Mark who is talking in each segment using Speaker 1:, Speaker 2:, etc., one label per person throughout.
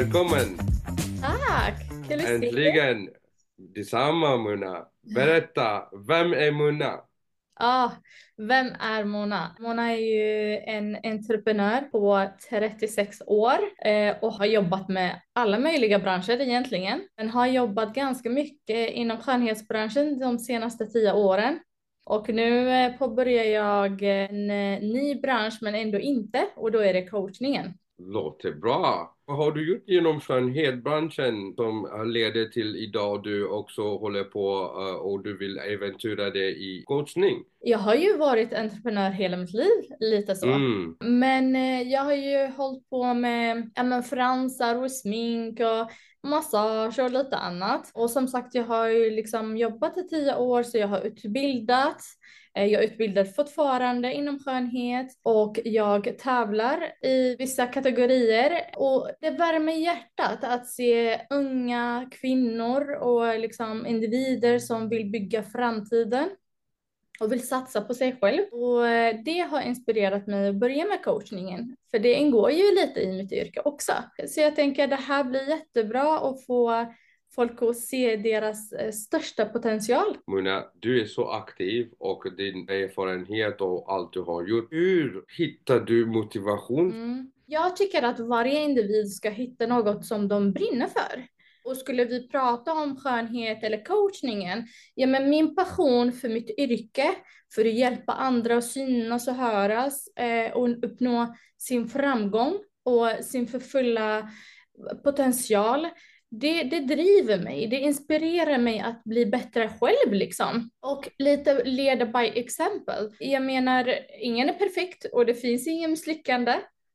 Speaker 1: välkommen!
Speaker 2: Tack, kul att se dig.
Speaker 1: Äntligen! Detsamma Mona. Berätta, vem är Mona?
Speaker 2: Ah, vem är Mona? Mona är ju en entreprenör på 36 år och har jobbat med alla möjliga branscher egentligen. Men har jobbat ganska mycket inom skönhetsbranschen de senaste 10 åren. Och nu påbörjar jag en ny bransch men ändå inte, och då är det coachningen.
Speaker 1: Låter bra. Vad har du gjort inom skönhetsbranschen som leder till idag du också håller på och du vill äventyra det i coachning?
Speaker 2: Jag har ju varit entreprenör hela mitt liv, lite så.
Speaker 1: Mm,
Speaker 2: Men jag har ju hållit på med fransar och smink och massage och lite annat. Och som sagt, jag har ju liksom jobbat i 10 år, så jag har utbildat. Jag utbildar fortfarande inom skönhet och jag tävlar i vissa kategorier. Och det värmer hjärtat att se unga kvinnor och liksom individer som vill bygga framtiden och vill satsa på sig själv. Och det har inspirerat mig att börja med coachningen. För det ingår ju lite i mitt yrke också. Så jag tänker att det här blir jättebra att få folk att se deras största potential.
Speaker 1: Mona, du är så aktiv och din erfarenhet och allt du har gjort. Hur hittar du motivation?
Speaker 2: Jag tycker att varje individ ska hitta något som de brinner för. Och skulle vi prata om skönhet eller coachningen, ja men min passion för mitt yrke, för att hjälpa andra att synas och höras och uppnå sin framgång och sin förfulla potential, det driver mig, det inspirerar mig att bli bättre själv liksom. Och lite leda by exempel. Jag menar, ingen är perfekt och det finns ingen misslyckande.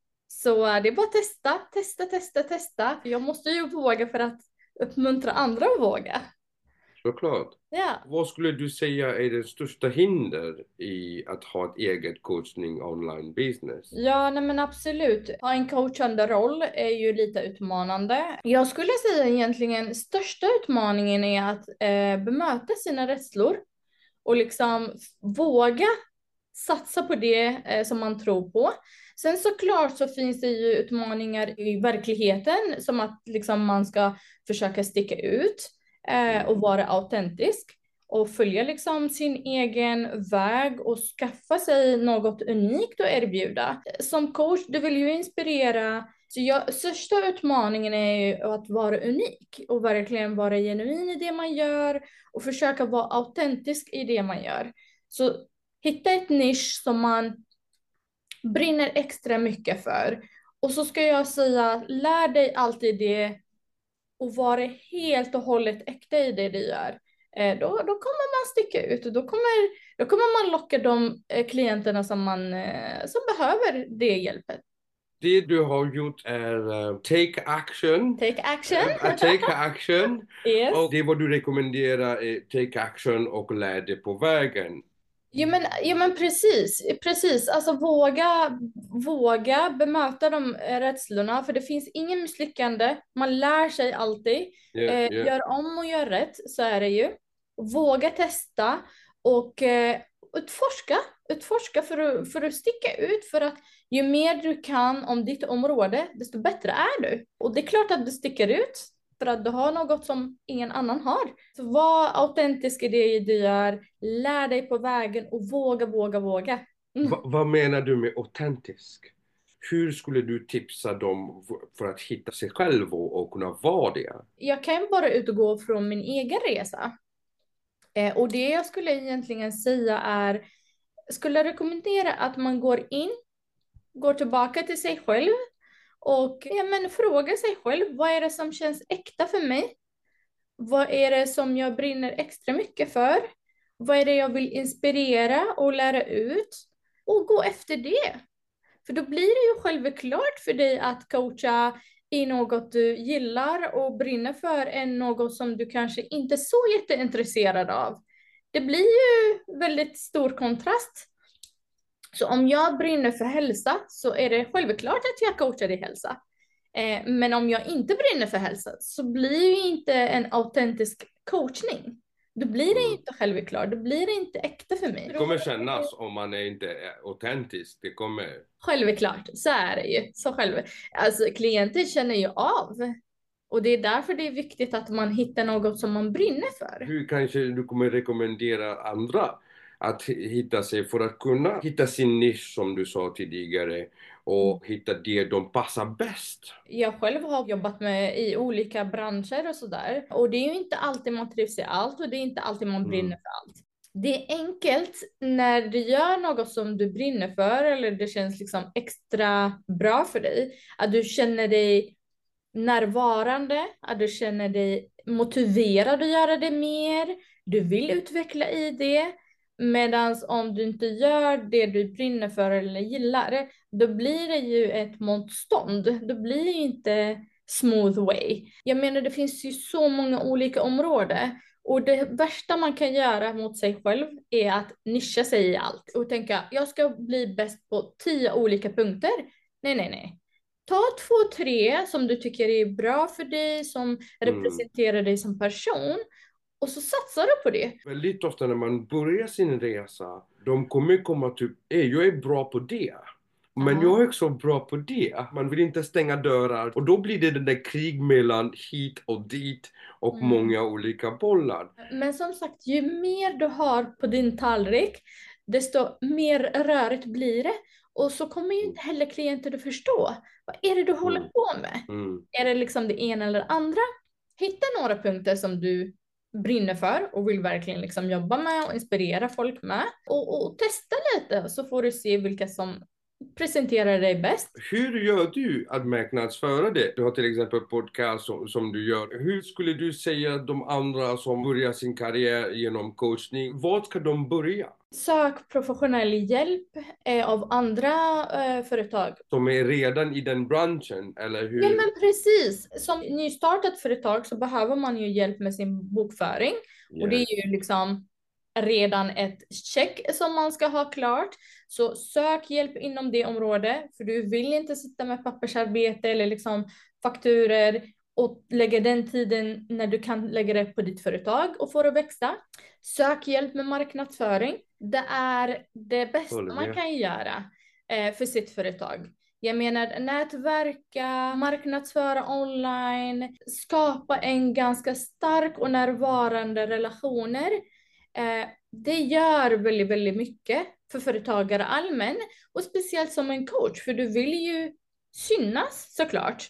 Speaker 2: Så det är bara att testa. Jag måste ju våga för att uppmuntra andra att våga.
Speaker 1: Såklart.
Speaker 2: Ja.
Speaker 1: Vad skulle du säga är det största hinder i att ha ett eget coachning online business?
Speaker 2: Ja, nej men absolut. Ha en coachande roll är ju lite utmanande. Jag skulle säga egentligen största utmaningen är att bemöta sina rädslor och liksom våga satsa på det som man tror på. Sen såklart så finns det ju utmaningar i verkligheten, som att liksom man ska försöka sticka ut och vara autentisk och följa liksom sin egen väg och skaffa sig något unikt att erbjuda. Som coach, du vill ju inspirera. Så största utmaningen är ju att vara unik och verkligen vara genuin i det man gör och försöka vara autentisk i det man gör. Så hitta ett nisch som man brinner extra mycket för. Och så ska jag säga, lär dig alltid det och vara helt och hållet äkta i det du gör. Då kommer man sticka ut och då kommer man locka de klienterna som behöver det hjälpet.
Speaker 1: Det du har gjort är take action.
Speaker 2: Take action.
Speaker 1: Take action.
Speaker 2: Yes.
Speaker 1: Och det vad du rekommenderar är take action och lär dig på vägen.
Speaker 2: Ja men precis. Alltså våga bemöta de rädslorna, för det finns ingen misslyckande. Man lär sig alltid. Gör om och gör rätt, så är det ju. Våga testa och utforska för att sticka ut, för att ju mer du kan om ditt område, desto bättre är du. Och det är klart att du sticker ut, för att du har något som ingen annan har. Så var autentisk i det du gör, lär dig på vägen och våga.
Speaker 1: Vad menar du med autentisk? Hur skulle du tipsa dem för att hitta sig själv och kunna vara det?
Speaker 2: Jag kan bara utgå från min egen resa. Och det jag skulle egentligen säga är, skulle rekommendera att man går tillbaka till sig själv och frågar sig själv, vad är det som känns äkta för mig? Vad är det som jag brinner extra mycket för? Vad är det jag vill inspirera och lära ut? Och gå efter det. För då blir det ju självklart för dig att coacha i något du gillar och brinner för, än något som du kanske inte är så jätteintresserad av. Det blir ju väldigt stor kontrast. Så om jag brinner för hälsa, så är det självklart att jag coachar i hälsa. Men om jag inte brinner för hälsa, så blir ju inte en autentisk coachning. Då blir det inte självklart, då blir det inte äkta för mig.
Speaker 1: Det kommer kännas om man är inte är autentisk. Det kommer...
Speaker 2: Självklart, så är det ju. Alltså klienter känner ju av. Och det är därför det är viktigt att man hittar något som man brinner för.
Speaker 1: Hur kanske du kommer rekommendera andra att hitta sig för att kunna hitta sin nisch som du sa tidigare och hitta det de passar bäst?
Speaker 2: Jag själv har jobbat med i olika branscher och sådär. Och det är ju inte alltid man trivs i allt och det är inte alltid man brinner för allt. Det är enkelt när du gör något som du brinner för eller det känns liksom extra bra för dig. Att du känner dig närvarande, att du känner dig motiverad att göra det mer. Du vill utveckla i det. Medan om du inte gör det du brinner för eller gillar, då blir det ju ett motstånd. Då blir det inte smooth way. Jag menar, det finns ju så många olika områden. Och det värsta man kan göra mot sig själv är att nischa sig i allt. Och tänka, jag ska bli bäst på 10 olika punkter. Nej. Ta 2, 3 som du tycker är bra för dig, som representerar dig som person. Och så satsar du på det.
Speaker 1: Väldigt ofta när man börjar sin resa, de kommer komma typ, jag är bra på det. Men jag är också bra på det. Man vill inte stänga dörrar. Och då blir det den där krig mellan hit och dit och många olika bollar.
Speaker 2: Men som sagt, ju mer du har på din tallrik, desto mer rörigt blir det. Och så kommer ju inte heller klienter att förstå. Vad är det du håller på med? Är det liksom det ena eller andra? Hitta några punkter som du brinner för och vill verkligen liksom jobba med och inspirera folk med. Och testa lite så får du se vilka som presenterar dig bäst.
Speaker 1: Hur gör du att marknadsföra det? Du har till exempel podcast som du gör. Hur skulle du säga att de andra som börjar sin karriär genom coachning, vad ska de börja?
Speaker 2: Sök professionell hjälp av andra företag.
Speaker 1: Som är redan i den branschen, eller hur?
Speaker 2: Ja, men precis. Som nystartat företag så behöver man ju hjälp med sin bokföring. Yes. Och det är ju liksom redan ett check som man ska ha klart. Så sök hjälp inom det området. För du vill inte sitta med pappersarbete eller liksom fakturer och lägga den tiden när du kan lägga det på ditt företag och få det att växa. Sök hjälp med marknadsföring. Det är det bästa man kan göra för sitt företag. Jag menar nätverka, marknadsföra online, skapa en ganska stark och närvarande relationer. Det gör väldigt, väldigt mycket för företagare allmän och speciellt som en coach, för du vill ju synas såklart.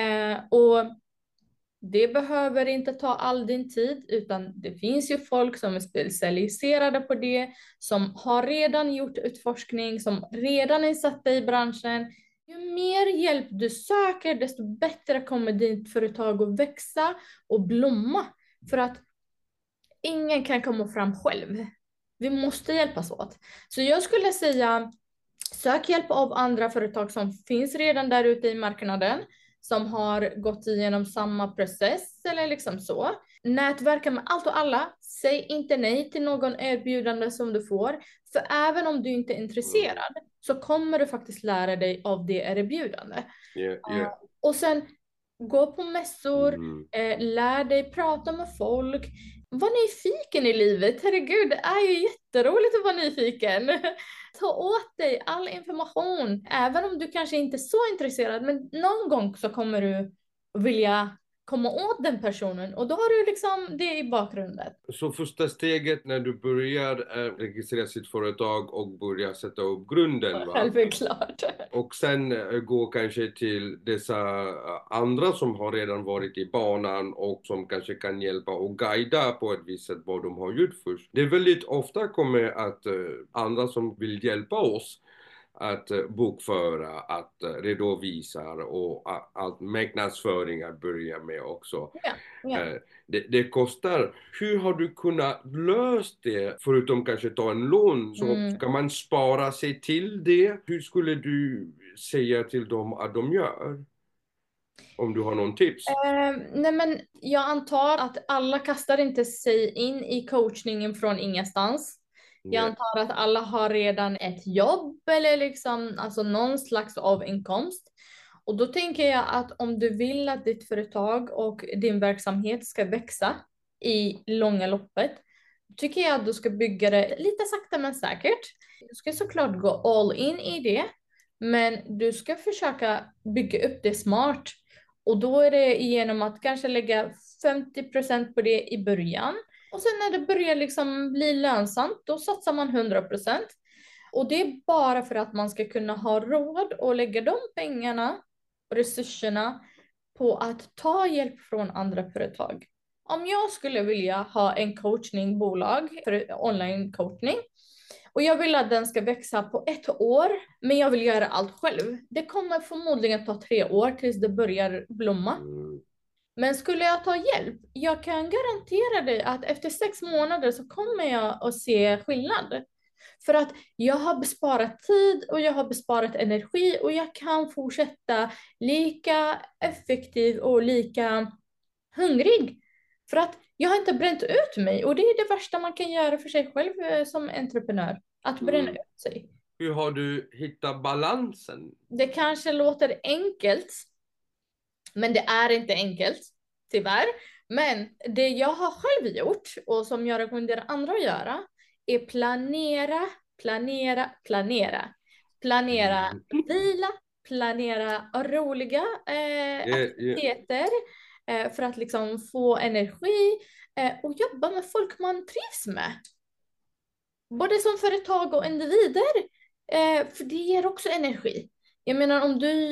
Speaker 2: Och det behöver inte ta all din tid, utan det finns ju folk som är specialiserade på det, som har redan gjort utforskning, som redan är satta i branschen. Ju mer hjälp du söker, desto bättre kommer ditt företag att växa och blomma. För att ingen kan komma fram själv. Vi måste hjälpas åt. Så jag skulle säga, sök hjälp av andra företag som finns redan där ute i marknaden, som har gått igenom samma process eller liksom så. Nätverka med allt och alla. Säg inte nej till någon erbjudande som du får. För även om du inte är intresserad så kommer du faktiskt lära dig av det erbjudande. Och sen gå på mässor, lär dig prata med folk. Var nyfiken i livet. Herregud, det är ju jätteroligt att vara nyfiken. Ta åt dig all information, även om du kanske inte är så intresserad, men någon gång så kommer du vilja komma åt den personen och då har du liksom det i bakgrunden.
Speaker 1: Så första steget när du börjar registrera sitt företag och börja sätta upp grunden, va?
Speaker 2: Självklart.
Speaker 1: Och sen gå kanske till dessa andra som har redan varit i banan och som kanske kan hjälpa och guida på ett visst sätt vad de har gjort först. Det är väldigt ofta kommer att andra som vill hjälpa oss att bokföra, att redovisa och att marknadsföringar börja med också. Det kostar. Hur har du kunnat lösa det? Förutom kanske ta en lån, så ska man spara sig till det. Hur skulle du säga till dem att de gör? Om du har någon tips?
Speaker 2: Nej, men jag antar att alla kastar inte sig in i coachningen från ingenstans. Jag antar att alla har redan ett jobb eller liksom, alltså någon slags av inkomst. Och då tänker jag att om du vill att ditt företag och din verksamhet ska växa i långa loppet, tycker jag att du ska bygga det lite sakta men säkert. Du ska såklart gå all in i det, men du ska försöka bygga upp det smart. Och då är det genom att kanske lägga 50% på det i början. Och sen när det börjar liksom bli lönsamt, då satsar man 100%. Och det är bara för att man ska kunna ha råd att lägga de pengarna och resurserna på att ta hjälp från andra företag. Om jag skulle vilja ha en coachningbolag för online coachning och jag vill att den ska växa på 1 år, men jag vill göra allt själv. Det kommer förmodligen ta 3 år tills det börjar blomma. Men skulle jag ta hjälp, jag kan garantera dig att efter 6 månader så kommer jag att se skillnad. För att jag har besparat tid och jag har besparat energi och jag kan fortsätta lika effektiv och lika hungrig. För att jag har inte bränt ut mig och det är det värsta man kan göra för sig själv som entreprenör. Att bränna ut sig.
Speaker 1: Hur har du hittat balansen?
Speaker 2: Det kanske låter enkelt, men det är inte enkelt, tyvärr. Men det jag har själv gjort och som jag rekommenderar andra att göra är planera, planera, planera. Planera vila, planera roliga aktiviteter för att liksom få energi och jobba med folk man trivs med. Både som företag och individer. För det ger också energi. Jag menar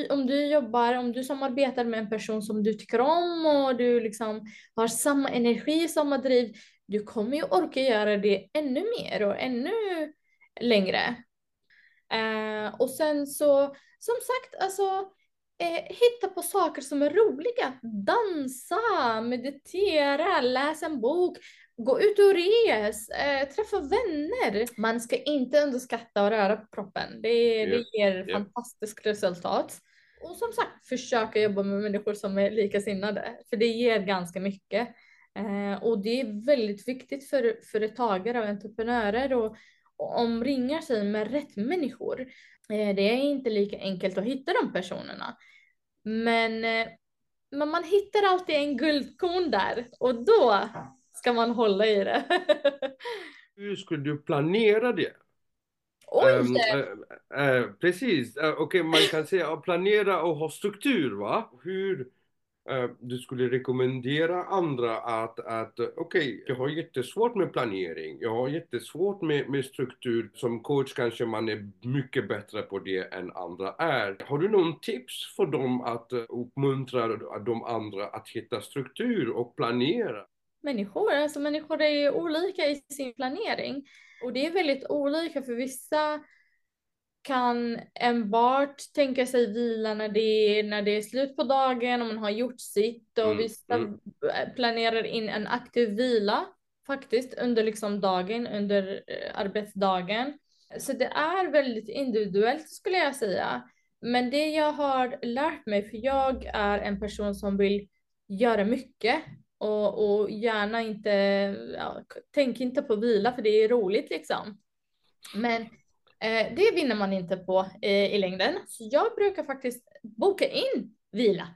Speaker 2: om du samarbetar med en person som du tycker om och du liksom har samma energi, samma driv, du kommer ju orka göra det ännu mer och ännu längre. Och sen så, som sagt, alltså hitta på saker som är roliga. Dansa, meditera, läsa en bok, gå ut och res, träffa vänner. Man ska inte underskatta och röra på kroppen. Det ger fantastiskt resultat. Och som sagt, försöka jobba med människor som är likasinnade. För det ger ganska mycket. Och det är väldigt viktigt för företagare och entreprenörer och omringa sig med rätt människor. Det är inte lika enkelt att hitta de personerna. Men man hittar alltid en guldkorn där och då ska man hålla i det.
Speaker 1: Hur skulle du planera det?
Speaker 2: Oj!
Speaker 1: Precis, okej, man kan säga planera och ha struktur, va? Hur du skulle rekommendera andra att okej, jag har jättesvårt med planering, jag har jättesvårt med struktur. Som coach kanske man är mycket bättre på det än andra är. Har du någon tips för dem att uppmuntra de andra att hitta struktur och planera?
Speaker 2: Människor är ju olika i sin planering och det är väldigt olika för vissa kan enbart tänka sig vila när det är slut på dagen och man har gjort sitt och vissa planerar in en aktiv vila faktiskt under liksom dagen, under arbetsdagen. Så det är väldigt individuellt skulle jag säga. Men det jag har lärt mig, för jag är en person som vill göra mycket och gärna inte, tänk inte på vila för det är roligt liksom. Men det vinner man inte på i längden. Så jag brukar faktiskt boka in vila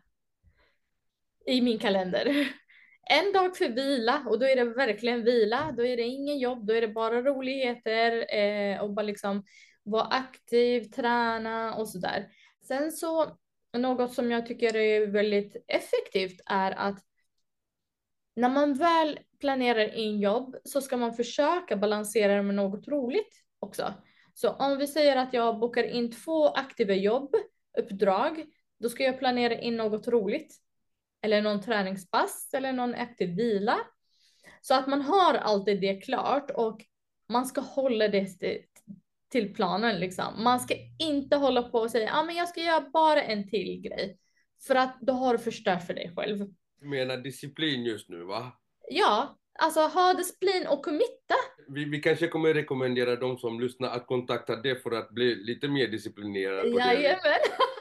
Speaker 2: i min kalender. En dag för vila och då är det verkligen vila. Då är det ingen jobb, då är det bara roligheter och bara liksom vara aktiv, träna och sådär. Sen så något som jag tycker är väldigt effektivt är att när man väl planerar in jobb så ska man försöka balansera det med något roligt också. Så om vi säger att jag bokar in 2 aktiva uppdrag, då ska jag planera in något roligt. Eller någon träningspass eller någon aktiv vila. Så att man har alltid det klart och man ska hålla det till planen liksom. Man ska inte hålla på och säga, men jag ska göra bara en till grej. För att då har du förstört för dig själv.
Speaker 1: Du menar disciplin just nu, va?
Speaker 2: Ja, alltså ha disciplin och committa.
Speaker 1: Vi kanske kommer rekommendera de som lyssnar att kontakta dig för att bli lite mer disciplinerad på det.
Speaker 2: Jajamän.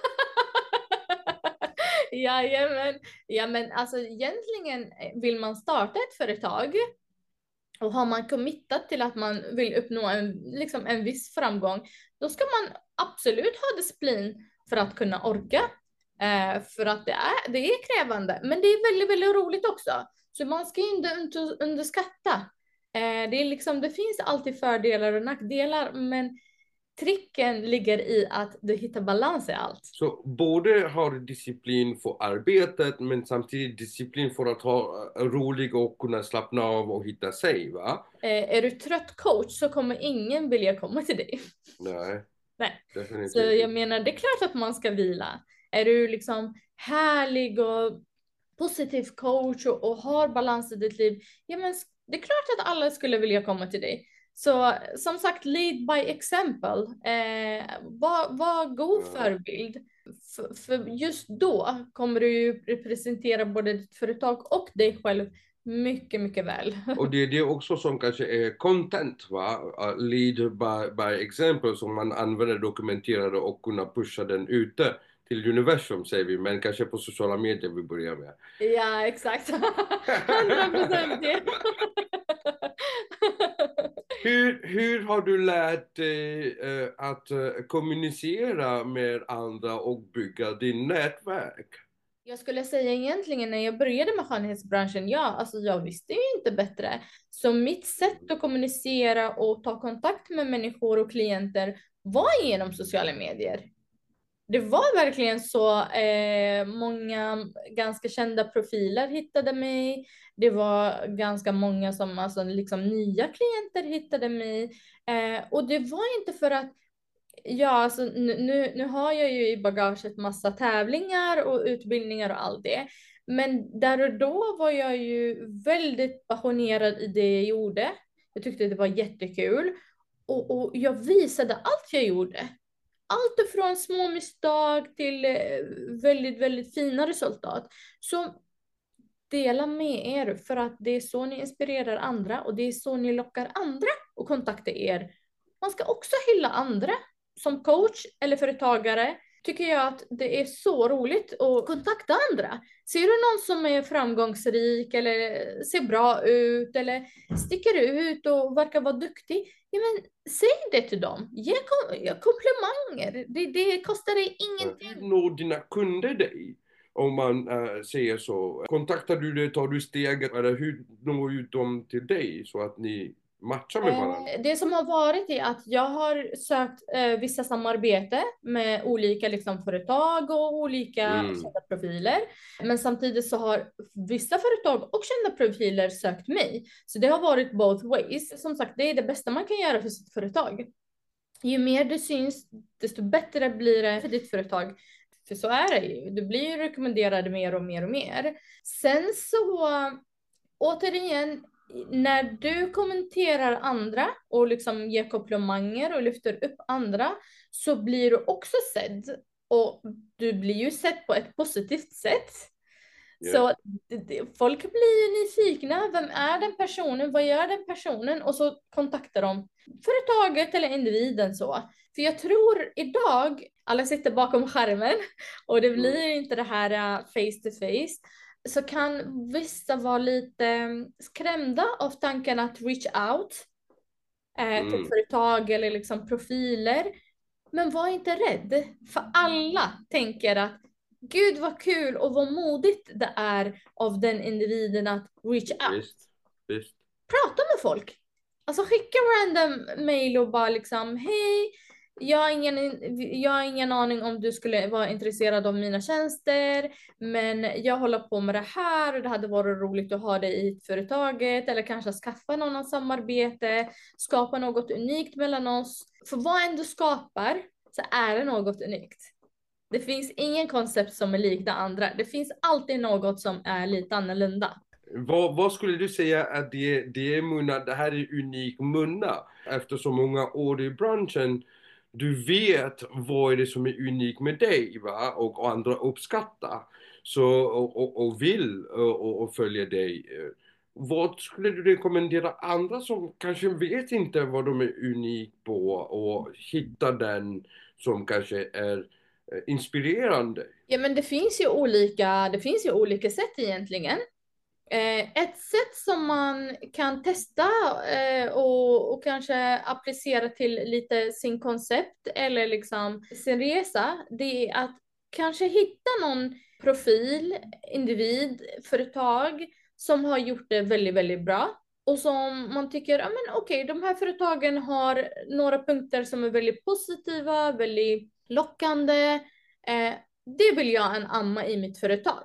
Speaker 2: Jajamän. Ja, men alltså egentligen vill man starta ett företag och har man committat till att man vill uppnå en viss framgång, då ska man absolut ha disciplin för att kunna orka. För att det är krävande, men det är väldigt, väldigt roligt också. Så man ska inte underskatta Det är liksom, det finns alltid fördelar och nackdelar, men tricken ligger i att du hittar balans i allt.
Speaker 1: Så både har disciplin för arbetet men samtidigt disciplin för att ha roligt och kunna slappna av och hitta sig, va?
Speaker 2: Är du trött coach så kommer ingen vilja komma till dig.
Speaker 1: Nej,
Speaker 2: Nej. Så
Speaker 1: definitivt.
Speaker 2: jag menar, det är klart att man ska vila. Är du liksom härlig och positiv coach och har balans i ditt liv, ja men det är klart att alla skulle vilja komma till dig. Så som sagt, lead by example. Var god förebild. För just då kommer du ju representera både ditt företag och dig själv mycket, mycket väl.
Speaker 1: Och det är det också som kanske är content, va? Lead by example, som man använder dokumenterade och kunna pusha den ute till universum, säger vi, men kanske på sociala medier vi börjar med.
Speaker 2: Ja, exakt. 100% det.
Speaker 1: Hur har du lärt dig att kommunicera med andra och bygga din nätverk?
Speaker 2: Jag skulle säga egentligen när jag började med skönhetsbranschen, ja, alltså jag visste ju inte bättre. Så mitt sätt att kommunicera och ta kontakt med människor och klienter var genom sociala medier. Det var verkligen så, många ganska kända profiler hittade mig. Det var ganska många som, alltså liksom nya klienter hittade mig. Och det var inte för att, ja, alltså nu har jag ju i bagaget massa tävlingar och utbildningar och allt det. Men där och då var jag ju väldigt passionerad i det jag gjorde. Jag tyckte det var jättekul. Och jag visade allt jag gjorde. Allt ifrån små misstag till väldigt, väldigt fina resultat. Så dela med er, för att det är så ni inspirerar andra och det är så ni lockar andra att kontakta er. Man ska också hylla andra. Som coach eller företagare tycker jag att det är så roligt att kontakta andra. Ser du någon som är framgångsrik eller ser bra ut eller sticker ut och verkar vara duktig, ja men säg det till dem. Ge komplimanger. Det kostar dig ingenting.
Speaker 1: Hur når dina kunder dig? Om man säger så. Kontaktar du det, tar du steget, eller hur når ut dem till dig så att ni matchar med varandra?
Speaker 2: Det som har varit är att jag har sökt vissa samarbete med olika liksom, företag och olika kända profiler. Men samtidigt så har vissa företag och kända profiler sökt mig. Så det har varit both ways. Som sagt, det är det bästa man kan göra för sitt företag. Ju mer du syns, desto bättre blir det för ditt företag. För så är det ju. Du blir ju rekommenderad mer och mer och mer. Sen så, återigen, när du kommenterar andra och liksom ger komplimanger och lyfter upp andra, så blir du också sedd. Och du blir ju sedd på ett positivt sätt. Yeah. Så folk blir ju nyfikna. Vem är den personen? Vad gör den personen? Och så kontaktar de företaget eller individen så. För jag tror idag, alla sitter bakom skärmen och det blir inte det här face to face. Så kan vissa vara lite skrämda av tanken att reach out till företag eller liksom profiler. Men var inte rädd. För alla tänker att gud vad kul och vad modigt det är av den individen att reach out.
Speaker 1: Visst.
Speaker 2: Prata med folk. Alltså skicka random mail och bara liksom hej. Jag har ingen aning om du skulle vara intresserad av mina tjänster, men jag håller på med det här och det hade varit roligt att ha dig i företaget eller kanske skaffa någon samarbete, skapa något unikt mellan oss. För vad än du skapar så är det något unikt. Det finns ingen koncept som är likt det andra. Det finns alltid något som är lite annorlunda.
Speaker 1: Vad skulle du säga att det är Munna, det här är unik Munna? Efter så många år i branschen, du vet vad är det som är unikt med dig, va? Och andra uppskattar så, och vill och följer dig. Vad skulle du rekommendera andra som kanske vet inte vad de är unik på och hitta den som kanske är inspirerande?
Speaker 2: Ja, men det finns ju olika sätt egentligen. Ett sätt som man kan testa och kanske applicera till lite sin koncept eller liksom sin resa, det är att kanske hitta någon profil, individ, företag som har gjort det väldigt, väldigt bra och som man tycker, ja men okej, de här företagen har några punkter som är väldigt positiva, väldigt lockande. Det vill jag anamma i mitt företag.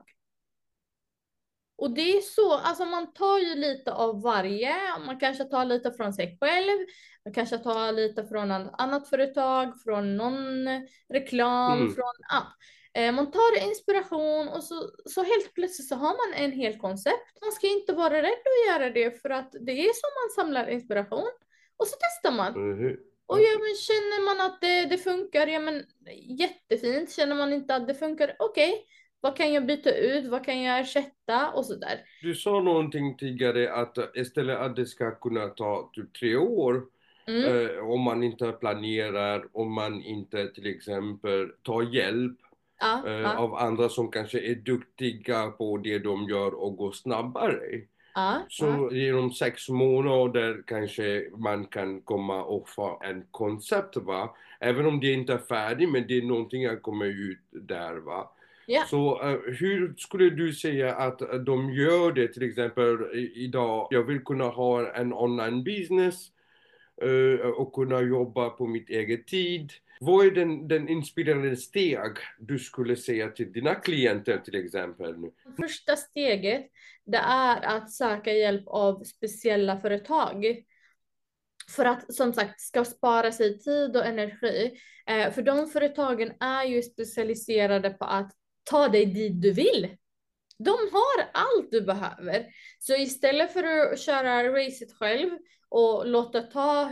Speaker 2: Och det är så, alltså man tar ju lite av varje, man kanske tar lite från sig själv, man kanske tar lite från ett annat företag, från någon reklam,
Speaker 1: Mm.
Speaker 2: från, man tar inspiration och så helt plötsligt så har man en hel koncept. Man ska inte vara rädd att göra det för att det är som man samlar inspiration och så testar man. Och ja, men känner man att det funkar, ja men jättefint. Känner man inte att det funkar, okej. Vad kan jag byta ut? Vad kan jag ersätta? Och sådär.
Speaker 1: Du sa någonting tidigare att istället att det ska kunna ta typ 3 år
Speaker 2: Mm.
Speaker 1: om man inte planerar, om man inte till exempel tar hjälp
Speaker 2: Ja, ja,
Speaker 1: av andra som kanske är duktiga på det de gör och går snabbare.
Speaker 2: ja, ja,
Speaker 1: Så genom 6 månader kanske man kan komma och få en koncept, va? Även om det inte är färdigt, men det är någonting som kommer ut där, va?
Speaker 2: ja.
Speaker 1: Så hur skulle du säga att de gör det, till exempel idag? Jag vill kunna ha en online business och kunna jobba på mitt eget tid. Vad är den inspirerande steg du skulle säga till dina klienter till exempel nu?
Speaker 2: Första steget, det är att söka hjälp av speciella företag. För att som sagt ska spara sig tid och energi. För de företagen är ju specialiserade på att ta dig dit du vill. De har allt du behöver. Så istället för att köra racet själv och låta ta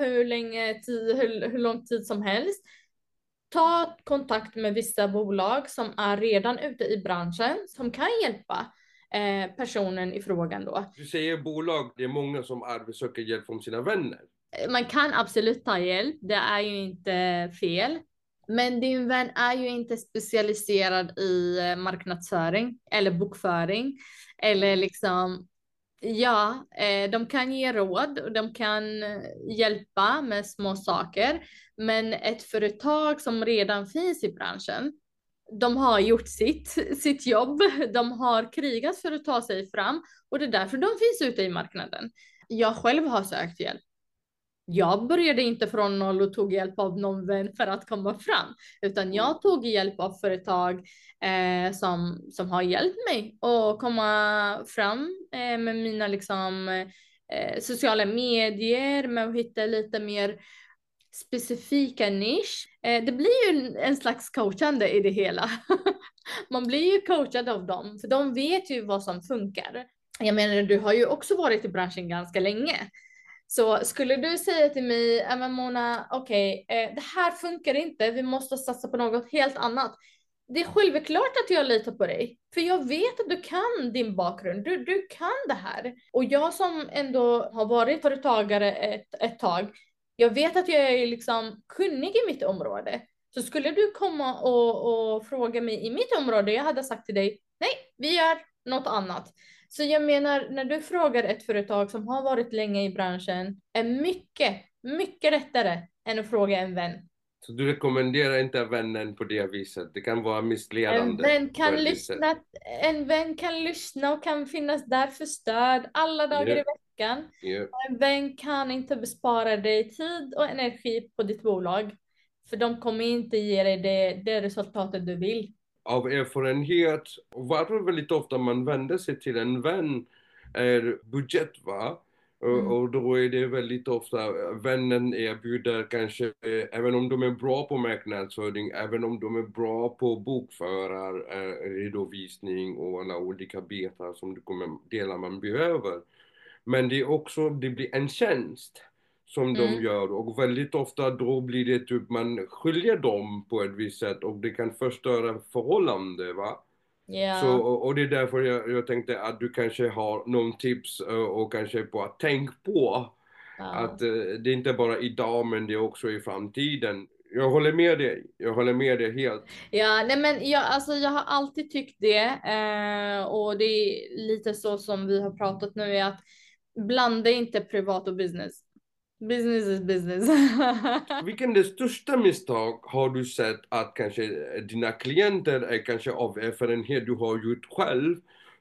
Speaker 2: hur lång tid som helst, ta kontakt med vissa bolag som är redan ute i branschen som kan hjälpa personen i frågan då.
Speaker 1: Du säger bolag, det är många som söker hjälp från sina vänner.
Speaker 2: Man kan absolut ta hjälp, det är ju inte fel. Men din vän är ju inte specialiserad i marknadsföring eller bokföring. Eller liksom, ja, de kan ge råd och de kan hjälpa med små saker. Men ett företag som redan finns i branschen, de har gjort sitt jobb. De har krigat för att ta sig fram och det är därför de finns ute i marknaden. Jag själv har sökt hjälp. Jag började inte från noll och tog hjälp av någon vän för att komma fram, utan jag tog hjälp av företag som har hjälpt mig att komma fram med mina liksom, sociala medier, med att hitta lite mer specifika nisch. Det blir ju en slags coachande i det hela. Man blir ju coachad av dem, för de vet ju vad som funkar. Jag menar, du har ju också varit i branschen ganska länge. Så skulle du säga till mig, men Mona, okej, det här funkar inte, vi måste satsa på något helt annat. Det är självklart att jag litar på dig, för jag vet att du kan din bakgrund, du kan det här. Och jag som ändå har varit företagare ett tag, jag vet att jag är liksom kunnig i mitt område. Så skulle du komma och fråga mig i mitt område, jag hade sagt till dig, nej, vi gör något annat. Så jag menar, när du frågar ett företag som har varit länge i branschen är mycket, mycket lättare än att fråga en vän.
Speaker 1: Så du rekommenderar inte vännen på det viset? Det kan vara
Speaker 2: En
Speaker 1: missledande
Speaker 2: vän
Speaker 1: på
Speaker 2: kan
Speaker 1: ett visst sätt.
Speaker 2: lyssna, en vän kan lyssna och kan finnas där för stöd alla dagar i veckan.
Speaker 1: Ja.
Speaker 2: En vän kan inte bespara dig tid och energi på ditt bolag. För de kommer inte ge dig det resultatet du vill.
Speaker 1: Av erfarenhet, varför väldigt ofta man vänder sig till en vän är budget, va? Och då är det väldigt ofta vännen erbjuder kanske, även om de är bra på marknadsföring, även om de är bra på bokförar, redovisning och alla olika bitar som delar man behöver. Men det är också, det blir en tjänst som de gör och väldigt ofta då blir det typ man skiljer dem på ett visst sätt och det kan förstöra förhållande, va? Så,
Speaker 2: Ja.
Speaker 1: och det är därför jag tänkte att du kanske har någon tips och kanske på att tänka på att
Speaker 2: Ja.
Speaker 1: det är inte bara idag men det är också i framtiden. Jag håller med dig, jag håller med dig helt.
Speaker 2: Ja, nej men jag har alltid tyckt det. Och det är lite så som vi har pratat nu är att blanda inte privat och business. Business is business.
Speaker 1: Vilken det största misstag har du sett att kanske dina klienter är kanske av erfarenhet du har gjort själv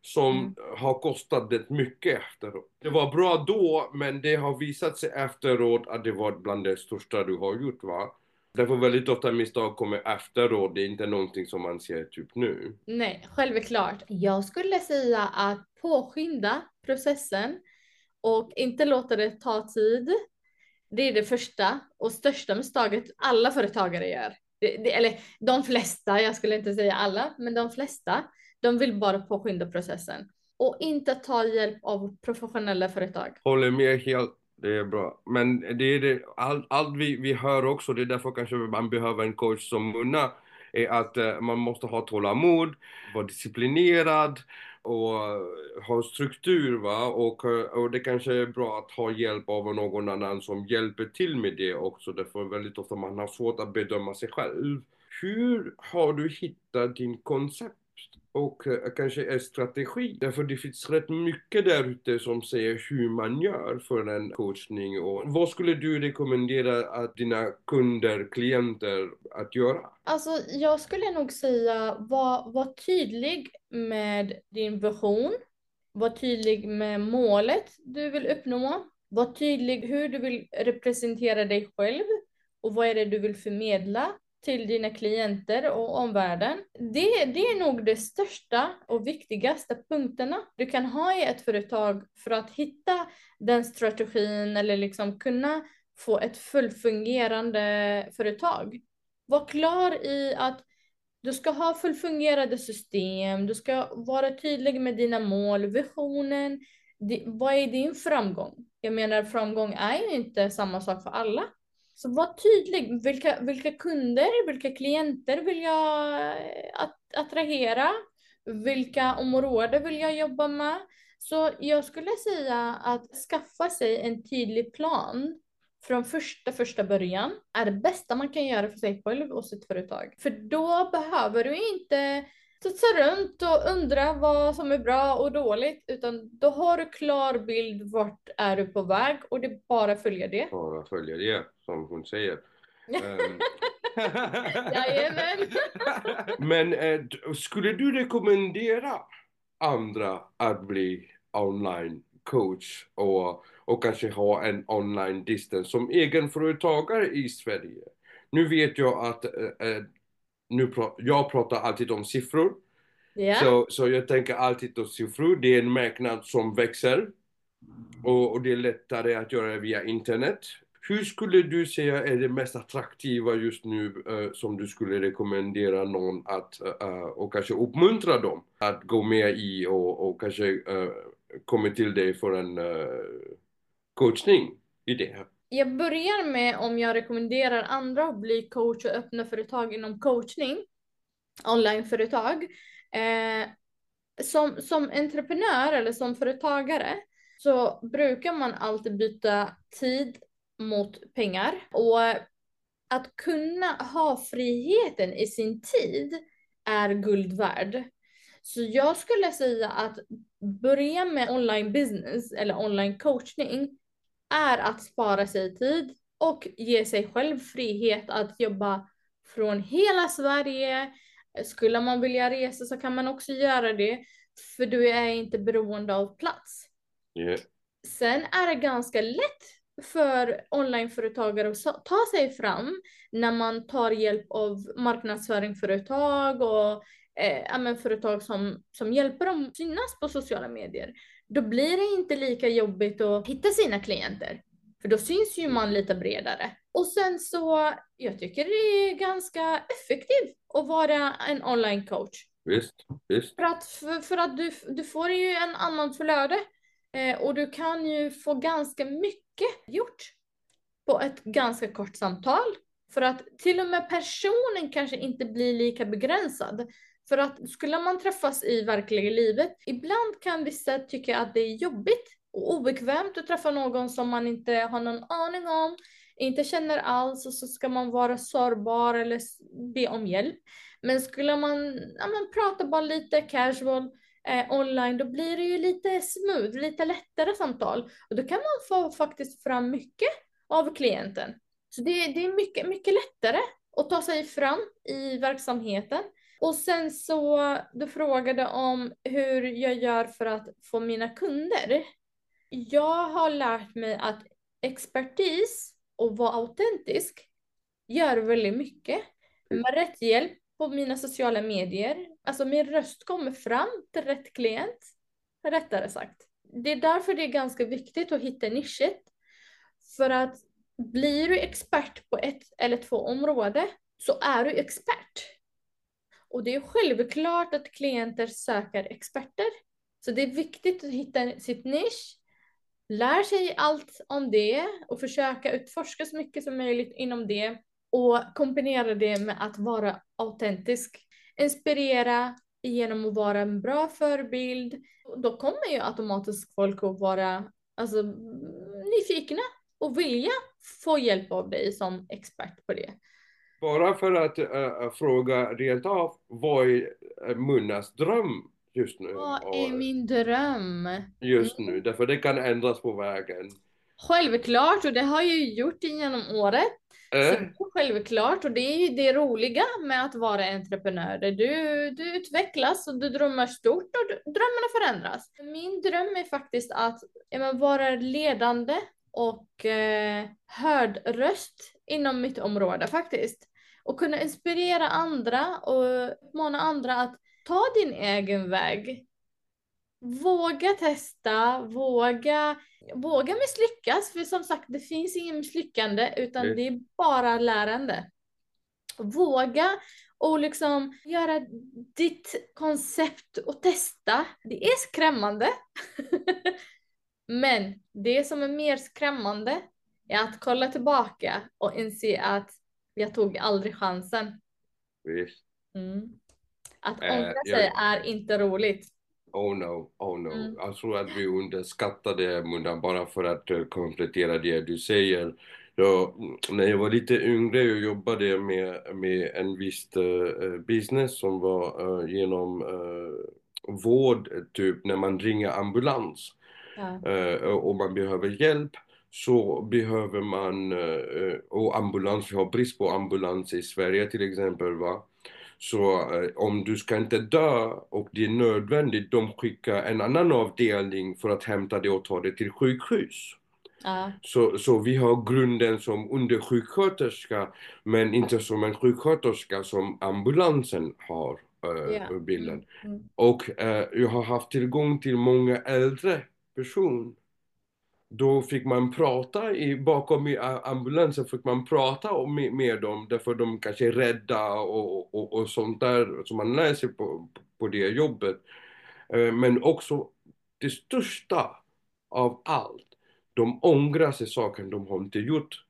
Speaker 1: som har kostat det mycket efteråt. Det var bra då, men det har visat sig efteråt att det var bland det största du har gjort, va? Därför väldigt ofta misstag kommer efteråt, det är inte någonting som man ser typ nu.
Speaker 2: Nej, självklart. Jag skulle säga att påskynda processen och inte låta det ta tid. Det är det första och största misstaget alla företagare gör. Eller de flesta, jag skulle inte säga alla, men de flesta, de vill bara påskynda processen. Och inte ta hjälp av professionella företag.
Speaker 1: Håller med helt, det är bra. Men det är det, allt vi hör också, det är därför kanske man behöver en coach som Munna, är att man måste ha tålamod, vara disciplinerad och ha struktur, va? Och det kanske är bra att ha hjälp av någon annan som hjälper till med det också, därför väldigt ofta man har svårt att bedöma sig själv. Hur har du hittat din koncept? Och kanske en strategi. Därför det finns rätt mycket där ute som säger hur man gör för en coachning. Och vad skulle du rekommendera att dina kunder, klienter att göra?
Speaker 2: Alltså, jag skulle nog säga var tydlig med din vision. Var tydlig med målet du vill uppnå. Var tydlig hur du vill representera dig själv. Och vad är det du vill förmedla till dina klienter och omvärlden. Det är nog det största och viktigaste punkterna du kan ha i ett företag för att hitta den strategin eller liksom kunna få ett fullfungerande företag. Var klar i att du ska ha fullfungerande system, du ska vara tydlig med dina mål, visionen. Vad är din framgång? Jag menar, framgång är ju inte samma sak för alla. Så var tydlig. Vilka kunder, vilka klienter vill jag attrahera? Vilka områden vill jag jobba med? Så jag skulle säga att skaffa sig en tydlig plan från första början är det bästa man kan göra för sig själv och sitt företag. För då behöver du inte studsa runt och undra vad som är bra och dåligt, utan då har du klar bild vart är du på väg och det bara följer det.
Speaker 1: Bara följer det, som hon säger.
Speaker 2: Jajamän.
Speaker 1: Men skulle du rekommendera andra att bli online coach och kanske ha en online distance som egenföretagare i Sverige? Nu vet jag att jag pratar alltid om siffror.
Speaker 2: Ja.
Speaker 1: Så jag tänker alltid om siffror. Det är en marknad som växer och det är lättare att göra via internet. Hur skulle du säga är det mest attraktiva just nu som du skulle rekommendera någon att och kanske uppmuntra dem att gå med i och kanske komma till dig för en coachning i det här?
Speaker 2: Jag börjar med om jag rekommenderar andra att bli coach och öppna företag inom coachning, onlineföretag. Som entreprenör eller som företagare så brukar man alltid byta tid mot pengar. Och att kunna ha friheten i sin tid är guld värd. Så jag skulle säga att börja med online business eller online coachning är att spara sig tid och ge sig själv frihet att jobba från hela Sverige. Skulle man vilja resa så kan man också göra det, för du är inte beroende av plats.
Speaker 1: Yeah.
Speaker 2: Sen är det ganska lätt för onlineföretagare att ta sig fram när man tar hjälp av marknadsföringsföretag och företag som hjälper dem att synas på sociala medier. Då blir det inte lika jobbigt att hitta sina klienter. För då syns ju man lite bredare. Och sen så, jag tycker det är ganska effektivt att vara en online coach.
Speaker 1: Visst.
Speaker 2: För att du får ju en annan flöde. Och du kan ju få ganska mycket gjort på ett ganska kort samtal. För att till och med personen kanske inte blir lika begränsad. För att skulle man träffas i verkliga livet, ibland kan vissa tycka att det är jobbigt och obekvämt att träffa någon som man inte har någon aning om, inte känner alls, och så ska man vara sårbar eller be om hjälp. Men skulle man prata bara lite casual online, då blir det ju lite smooth, lite lättare samtal. Och då kan man få faktiskt fram mycket av klienten. Så det är mycket, mycket lättare att ta sig fram i verksamheten. Och sen så, du frågade om hur jag gör för att få mina kunder. Jag har lärt mig att expertis och vara autentisk gör väldigt mycket. Med rätt hjälp på mina sociala medier, alltså min röst kommer fram till rätt klient, rättare sagt. Det är därför det är ganska viktigt att hitta nischet. För att blir du expert på ett eller två områden så är du expert. Och det är självklart att klienter söker experter. Så det är viktigt att hitta sitt nisch, lär sig allt om det och försöka utforska så mycket som möjligt inom det och kombinera det med att vara autentisk. Inspirera genom att vara en bra förebild. Då kommer ju automatiskt folk att vara alltså, nyfikna och vilja få hjälp av dig som expert på det.
Speaker 1: Bara för att fråga rent av, vad är Munnas dröm just nu?
Speaker 2: Vad är min dröm?
Speaker 1: Just nu, därför det kan ändras på vägen.
Speaker 2: Självklart, och det har jag ju gjort genom året. Så det är självklart, och det är ju det roliga med att vara entreprenör. Du utvecklas och du drömmer stort och drömmarna förändras. Min dröm är faktiskt att vara ledande och hörd röst inom mitt område faktiskt. Och kunna inspirera andra och uppmana andra att ta din egen väg. Våga testa, våga misslyckas, för som sagt det finns ingen misslyckande utan det är bara lärande. Våga och liksom göra ditt koncept och testa. Det är skrämmande. Men det som är mer skrämmande är att kolla tillbaka och inse att jag tog aldrig chansen.
Speaker 1: Visst.
Speaker 2: Att ångra sig är inte roligt.
Speaker 1: Oh no. Jag tror att vi underskattar det, Munna, bara för att komplettera det du säger. När jag var lite yngre och jobbade med en viss business som var genom vård, typ när man ringer ambulans och man behöver hjälp, så behöver man, och ambulans, vi har brist på ambulans i Sverige till exempel, va? Så om du ska inte dö och det är nödvändigt, de skickar en annan avdelning för att hämta det och ta det till sjukhus. Så vi har grunden som undersjuksköterska, men inte som en sjuksköterska som ambulansen har bilden. Och jag har haft tillgång till många äldre personer. Då fick man prata bakom i ambulansen, fick man prata med dem, därför de kanske är rädda och sånt där som man läser på det jobbet. Men också det största av allt, de ångrar sig saker de har inte gjort.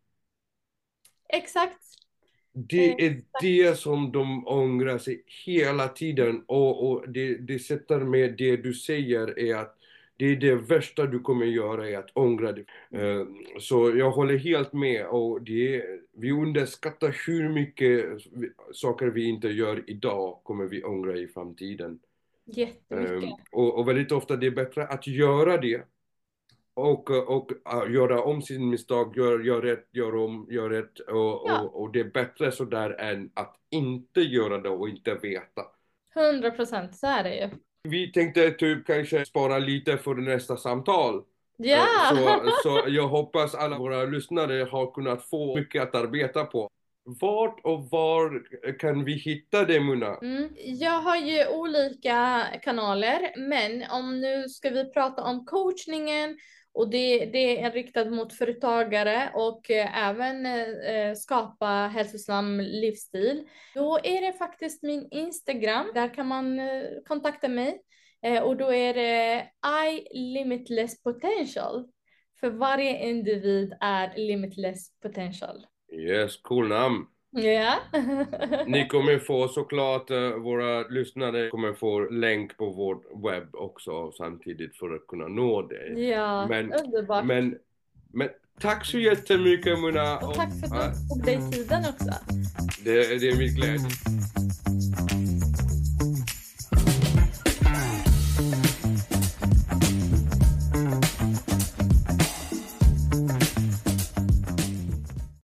Speaker 2: Exakt.
Speaker 1: Det är det som de ångrar sig hela tiden, och det sätter med det du säger är att det är det värsta du kommer göra, är att ångra dig. Så jag håller helt med, och vi underskattar hur mycket saker vi inte gör idag kommer vi ångra i framtiden.
Speaker 2: Jättemycket.
Speaker 1: Och väldigt ofta det är bättre att göra det och göra om sin misstag, gör rätt och det är bättre så där än att inte göra det och inte veta.
Speaker 2: 100%, så är det ju.
Speaker 1: Vi tänkte typ kanske spara lite för nästa samtal.
Speaker 2: Ja!
Speaker 1: Så jag hoppas alla våra lyssnare har kunnat få mycket att arbeta på. Vart och var kan vi hitta det, Munna?
Speaker 2: Jag har ju olika kanaler, men om nu ska vi prata om coachningen, och det är riktat mot företagare och även skapa hälsosam livsstil. Då är det faktiskt min Instagram, där kan man kontakta mig. Och då är det I Limitless Potential. För varje individ är limitless potential.
Speaker 1: Yes, cool namn.
Speaker 2: Ja.
Speaker 1: Ni kommer få såklart, våra lyssnare kommer få länk på vår webb också samtidigt för att kunna nå dig.
Speaker 2: Ja, underbart.
Speaker 1: Men tack så jättemycket, Munna.
Speaker 2: Och tack för att du tog dig tiden också.
Speaker 1: Det är min glädje.